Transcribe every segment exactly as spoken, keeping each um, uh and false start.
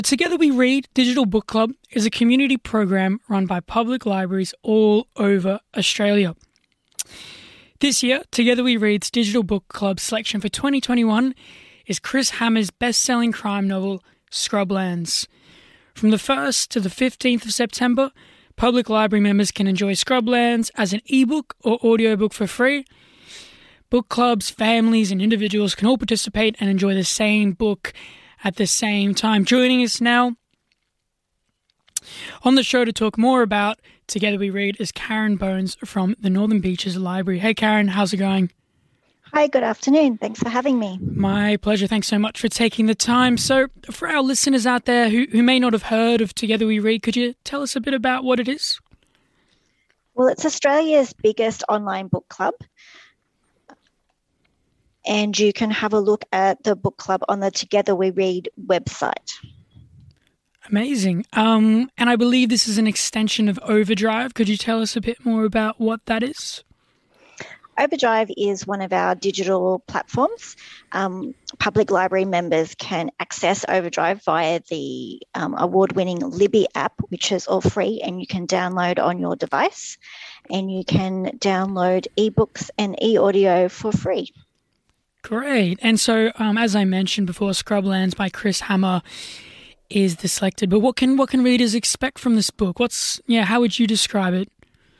Together We Read Digital Book Club is a community program run by public libraries all over Australia. This year, Together We Read's Digital Book Club selection for twenty twenty-one is Chris Hammer's best-selling crime novel, Scrublands. From the first to the fifteenth of September, public library members can enjoy Scrublands as an ebook or audiobook for free. Book clubs, families and individuals can all participate and enjoy the same book at the same time. Joining us now on the show to talk more about Together We Read is Karen Bones from the Northern Beaches Library. Hey Karen, how's it going? Hi, good afternoon. Thanks for having me. My pleasure. Thanks so much for taking the time. So for our listeners out there who, who may not have heard of Together We Read, could you tell us a bit about what it is? Well, it's Australia's biggest online book club. And you can have a look at the book club on the Together We Read website. Amazing. Um, and I believe this is an extension of Overdrive. Could you tell us a bit more about what that is? Overdrive is one of our digital platforms. Um, public library members can access Overdrive via the um, award-winning Libby app, which is all free and you can download on your device. And you can download ebooks and e-audio for free. Great. And so, um, as I mentioned before, Scrublands by Chris Hammer is the selected. But what can what can readers expect from this book? What's yeah? How would you describe it?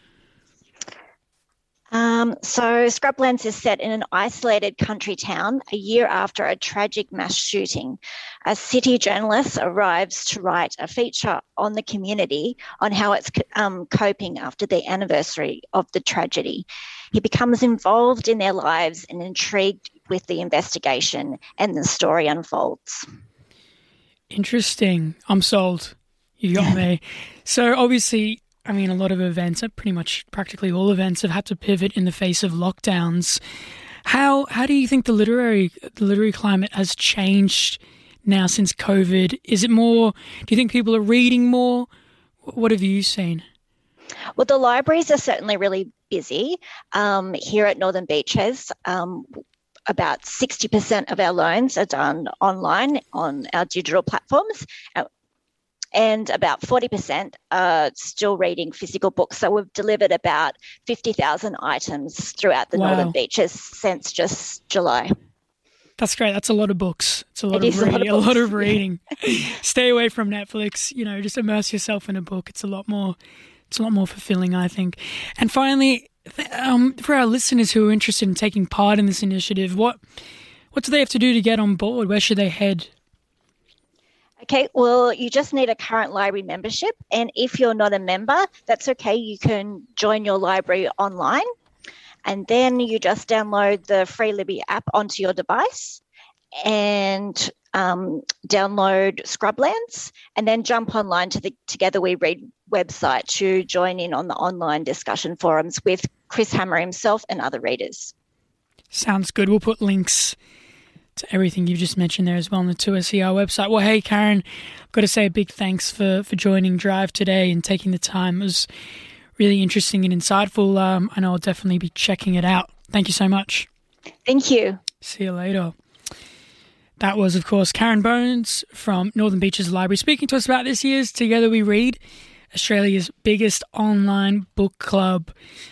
Um, so, Scrublands is set in an isolated country town a year after a tragic mass shooting. A city journalist arrives to write a feature on the community on how it's um, coping after the anniversary of the tragedy. He becomes involved in their lives and intrigued with the investigation, and the story unfolds. Interesting. I'm sold. You got me. So obviously, I mean, a lot of events, pretty much practically all events, have had to pivot in the face of lockdowns. How how do you think the literary the literary climate has changed now since COVID? Is it more? Do you think people are reading more? What have you seen? Well, the libraries are certainly really busy. Um, here at Northern Beaches, um, about sixty percent of our loans are done online on our digital platforms, and about forty percent are still reading physical books. So we've delivered about fifty thousand items throughout the Wow. Northern Beaches since just July. That's great. That's a lot of books. It's a lot, It of, is a lot reading, of a lot books. of reading. Stay away from Netflix. You know, just immerse yourself in a book. It's a lot more. It's a lot more fulfilling, I think. And finally, th- um, for our listeners who are interested in taking part in this initiative, what what do they have to do to get on board? Where should they head? Okay, well, you just need a current library membership. And if you're not a member, that's okay. You can join your library online. And then you just download the free Libby app onto your device and um, download Scrublands, and then jump online to the Together We Read website to join in on the online discussion forums with Chris Hammer himself and other readers. Sounds good. We'll put links to everything you've just mentioned there as well on the two S E R website. Well, hey, Karen, I've got to say a big thanks for, for joining Drive today and taking the time. It was really interesting and insightful. Um, I know I'll definitely be checking it out. Thank you so much. Thank you. See you later. That was, of course, Karen Bones from Northern Beaches Library speaking to us about this year's Together We Read, Australia's biggest online book club.